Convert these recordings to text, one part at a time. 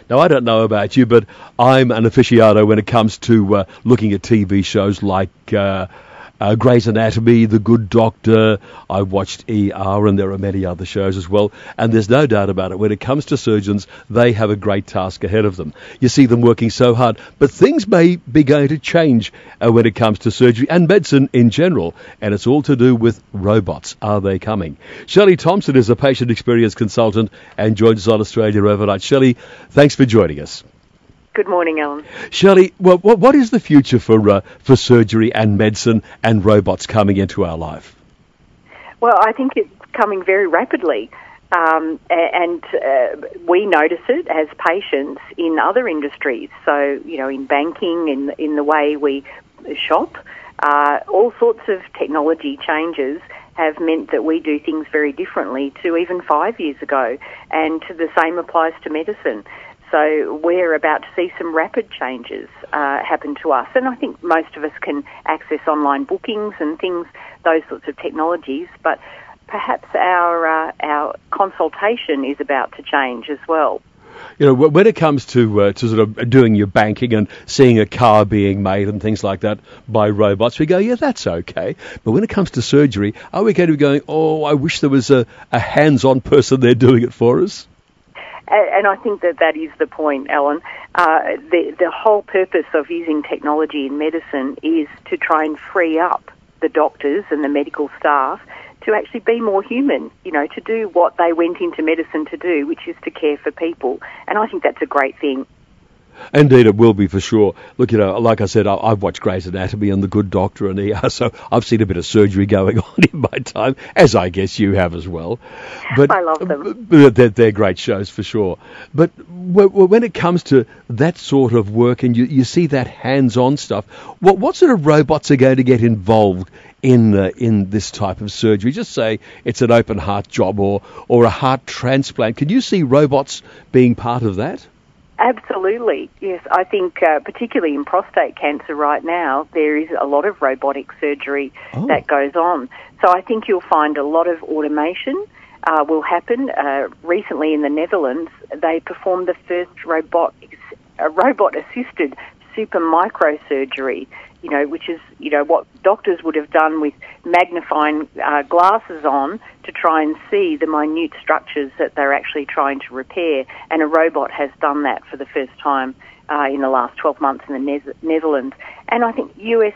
Now, I don't know about you, but I'm an aficionado when it comes to looking at TV shows like Grey's Anatomy, The Good Doctor. I've watched ER, and there are many other shows as well. And there's no doubt about it. When it comes to surgeons, they have a great task ahead of them. You see them working so hard. But things may be going to change when it comes to surgery and medicine in general. And it's all to do with robots. Are they coming? Shelley Thompson is a patient experience consultant and joins us on Australia Overnight. Shelley, thanks for joining us. Good morning, Alan. Shelley, well, what is the future for surgery and medicine and robots coming into our life? Well, I think it's coming very rapidly, and we notice it as patients in other industries. So, in banking, in the way we shop, all sorts of technology changes have meant that we do things very differently to even 5 years ago, and the same applies to medicine. So we're about to see some rapid changes happen to us. And I think most of us can access online bookings and things, those sorts of technologies, but perhaps our consultation is about to change as well. When it comes to sort of doing your banking and seeing a car being made and things like that by robots, we go, yeah, that's okay. But when it comes to surgery, are we going to be going, oh, I wish there was a hands-on person there doing it for us? And I think that is the point, Alan. The whole purpose of using technology in medicine is to try and free up the doctors and the medical staff to actually be more human, to do what they went into medicine to do, which is to care for people. And I think that's a great thing. Indeed, it will be for sure. Look, like I said, I've watched Grey's Anatomy and The Good Doctor and ER, so I've seen a bit of surgery going on in my time, as I guess you have as well. But I love them. They're great shows for sure. But when it comes to that sort of work and you see that hands-on stuff, what sort of robots are going to get involved in this type of surgery? Just say it's an open heart job or a heart transplant. Can you see robots being part of that? Absolutely, yes. I think particularly in prostate cancer right now, there is a lot of robotic surgery that goes on. So I think you'll find a lot of automation will happen. Recently in the Netherlands, they performed the first robot-assisted super microsurgery, which is, what doctors would have done with magnifying glasses on to try and see the minute structures that they're actually trying to repair. And a robot has done that for the first time in the last 12 months in the Netherlands. And I think a US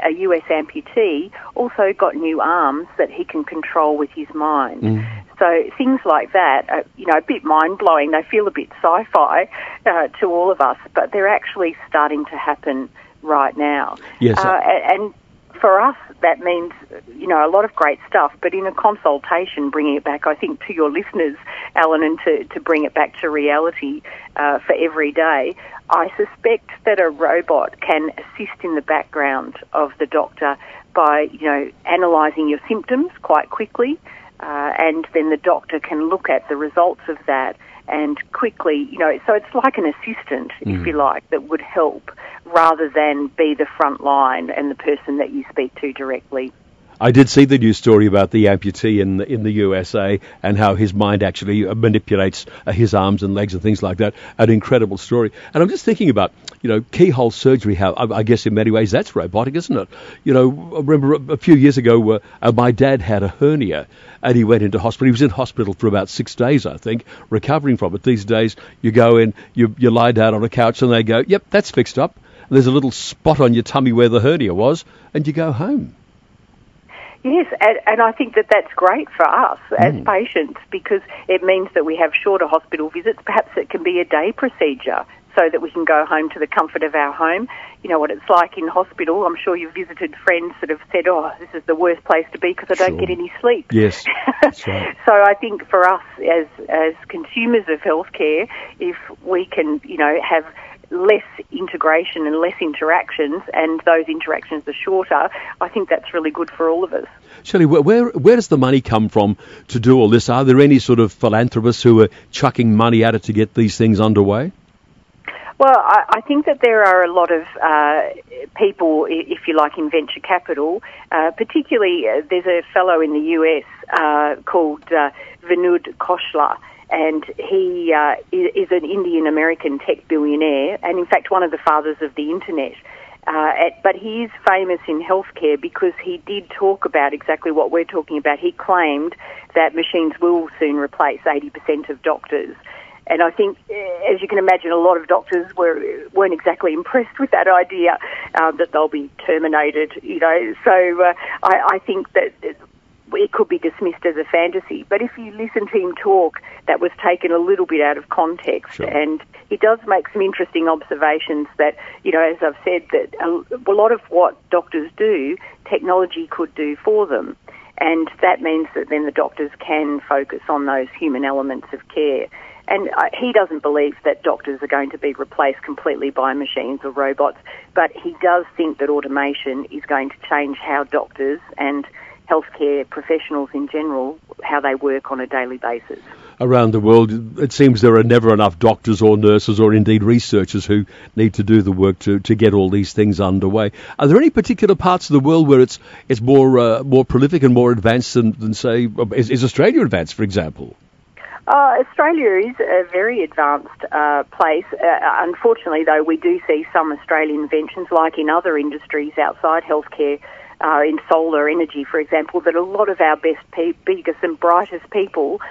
amputee also got new arms that he can control with his mind. So things like that, a bit mind-blowing. They feel a bit sci-fi to all of us, but they're actually starting to happen right now. Yes. And for us, that means, a lot of great stuff. But in a consultation, bringing it back, I think, to your listeners, Alan, and to bring it back to reality for every day, I suspect that a robot can assist in the background of the doctor by, analysing your symptoms quite quickly, and then the doctor can look at the results of that and quickly, so it's like an assistant, if you like, that would help rather than be the front line and the person that you speak to directly. I did see the news story about the amputee in the USA and how his mind actually manipulates his arms and legs and things like that. An incredible story. And I'm just thinking about, keyhole surgery, how I guess in many ways that's robotic, isn't it? I remember a few years ago my dad had a hernia and he went into hospital. He was in hospital for about 6 days, I think, recovering from it. These days you go in, you lie down on a couch and they go, yep, that's fixed up. There's a little spot on your tummy where the hernia was and you go home. Yes, and I think that's great for us as patients because it means that we have shorter hospital visits. Perhaps it can be a day procedure so that we can go home to the comfort of our home. You know what it's like in hospital. I'm sure you've visited friends that have said, oh, this is the worst place to be because I don't get any sleep. Yes, that's right. So I think for us as consumers of healthcare, if we can, have less integration and less interactions, and those interactions are shorter, I think that's really good for all of us. Shelley, where does the money come from to do all this? Are there any sort of philanthropists who are chucking money at it to get these things underway? Well, I think that there are a lot of people, if you like, in venture capital. Particularly, there's a fellow in the US called Vinod Khosla, and he is an Indian-American tech billionaire, and in fact one of the fathers of the internet. But he is famous in healthcare because he did talk about exactly what we're talking about. He claimed that machines will soon replace 80% of doctors. And I think, as you can imagine, a lot of doctors weren't exactly impressed with that idea, that they'll be terminated, So I think that it could be dismissed as a fantasy. But if you listen to him talk, that was taken a little bit out of context. Sure. And he does make some interesting observations that, as I've said, that a lot of what doctors do, technology could do for them. And that means that then the doctors can focus on those human elements of care. And he doesn't believe that doctors are going to be replaced completely by machines or robots, but he does think that automation is going to change how doctors and healthcare professionals in general, how they work on a daily basis. Around the world, it seems there are never enough doctors or nurses or indeed researchers who need to do the work to get all these things underway. Are there any particular parts of the world where it's more prolific and more advanced than say, is Australia advanced, for example? Australia is a very advanced place. Unfortunately, though, we do see some Australian inventions, like in other industries outside healthcare, in solar energy, for example, that a lot of our biggest and brightest people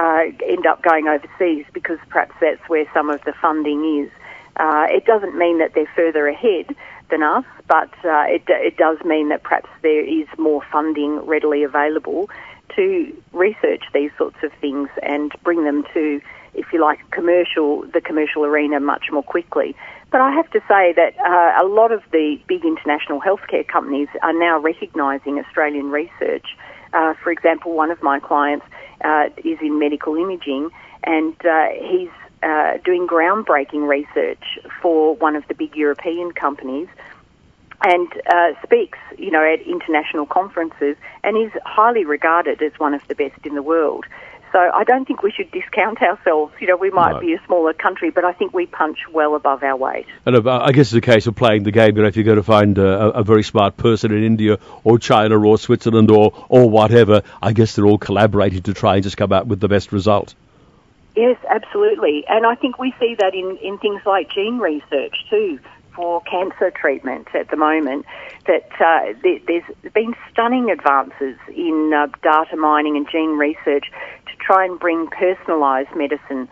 end up going overseas because perhaps that's where some of the funding is. It doesn't mean that they're further ahead than us, but it does mean that perhaps there is more funding readily available to research these sorts of things and bring them to, if you like, the commercial arena much more quickly. But I have to say that a lot of the big international healthcare companies are now recognising Australian research. For example, one of my clients is in medical imaging, and he's doing groundbreaking research for one of the big European companies, and speaks, at international conferences, and is highly regarded as one of the best in the world. So I don't think we should discount ourselves. We might be a smaller country, but I think we punch well above our weight. And I guess it's a case of playing the game. If you're going to find a very smart person in India or China or Switzerland or whatever, I guess they're all collaborating to try and just come out with the best result. Yes, absolutely. And I think we see that in things like gene research too, for cancer treatment at the moment, that there's been stunning advances in data mining and gene research to try and bring personalised medicine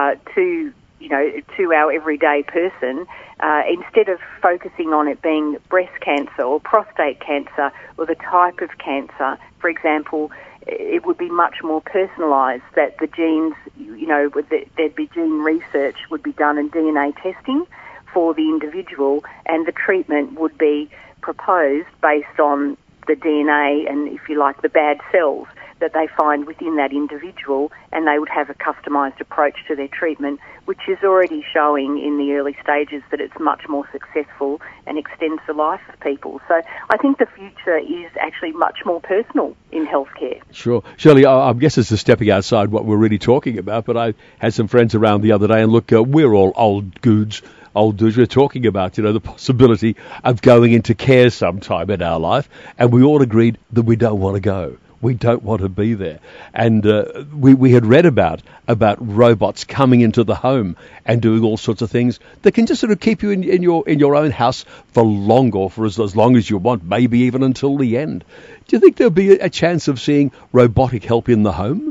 to our everyday person, instead of focusing on it being breast cancer or prostate cancer or the type of cancer. For example, it would be much more personalised, that the genes, there'd be gene research would be done and DNA testing for the individual, and the treatment would be proposed based on the DNA and, if you like, the bad cells that they find within that individual, and they would have a customised approach to their treatment, which is already showing in the early stages that it's much more successful and extends the life of people. So I think the future is actually much more personal in healthcare. Sure. Shirley, I guess it's stepping outside what we're really talking about, but I had some friends around the other day, and look, we're all old dudes, we're talking about, the possibility of going into care sometime in our life, and we all agreed that we don't want to go. We don't want to be there. And we had read about robots coming into the home and doing all sorts of things that can just sort of keep you in your own house for long, or for as long as you want, maybe even until the end. Do you think there'll be a chance of seeing robotic help in the home?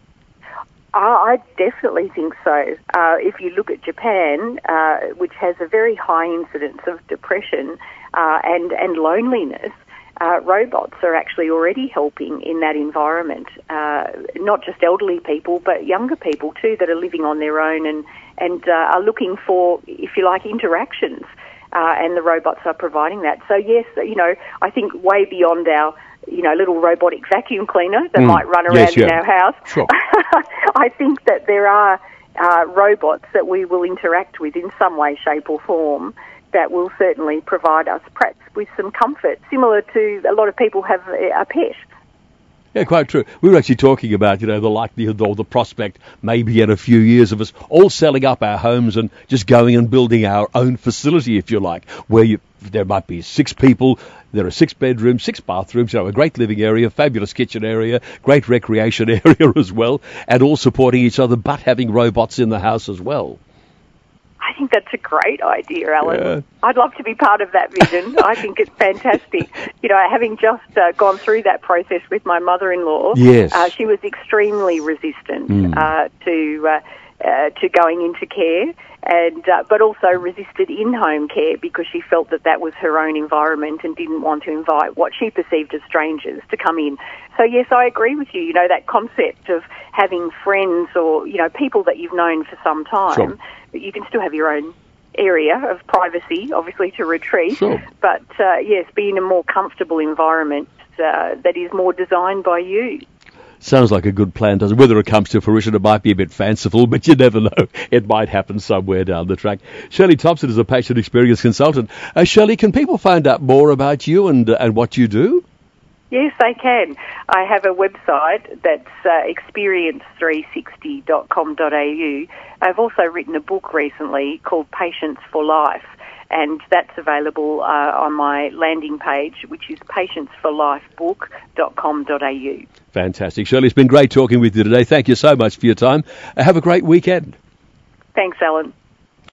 I definitely think so. If you look at Japan, which has a very high incidence of depression and loneliness, robots are actually already helping in that environment. Not just elderly people, but younger people too, that are living on their own and are looking for, if you like, interactions. And the robots are providing that. So yes, I think way beyond our little robotic vacuum cleaner that might run around in our house. Sure. I think that there are robots that we will interact with in some way, shape or form that will certainly provide us perhaps with some comfort, similar to a lot of people have a pet. Yeah, quite true. We were actually talking about, the likelihood or the prospect maybe in a few years of us all selling up our homes and just going and building our own facility, if you like, where there might be 6 people, there are 6 bedrooms, 6 bathrooms, a great living area, fabulous kitchen area, great recreation area as well, and all supporting each other, but having robots in the house as well. I think that's a great idea, Alan. Yeah. I'd love to be part of that vision. I think it's fantastic. Having just gone through that process with my mother-in-law, yes. She was extremely resistant to going into care, and but also resisted in-home care because she felt that was her own environment and didn't want to invite what she perceived as strangers to come in. So yes, I agree with you. That concept of having friends or people that you've known for some time, sure. but you can still have your own area of privacy, obviously, to retreat. Sure. But yes, be in a more comfortable environment that is more designed by you. Sounds like a good plan, doesn't it? Whether it comes to fruition, it might be a bit fanciful, but you never know. It might happen somewhere down the track. Shirley Thompson is a patient experience consultant. Shirley, can people find out more about you and what you do? Yes, they can. I have a website that's experience360.com.au. I've also written a book recently called Patients for Life, and that's available on my landing page, which is patientsforlifebook.com.au. Fantastic. Shirley, it's been great talking with you today. Thank you so much for your time. Have a great weekend. Thanks, Alan.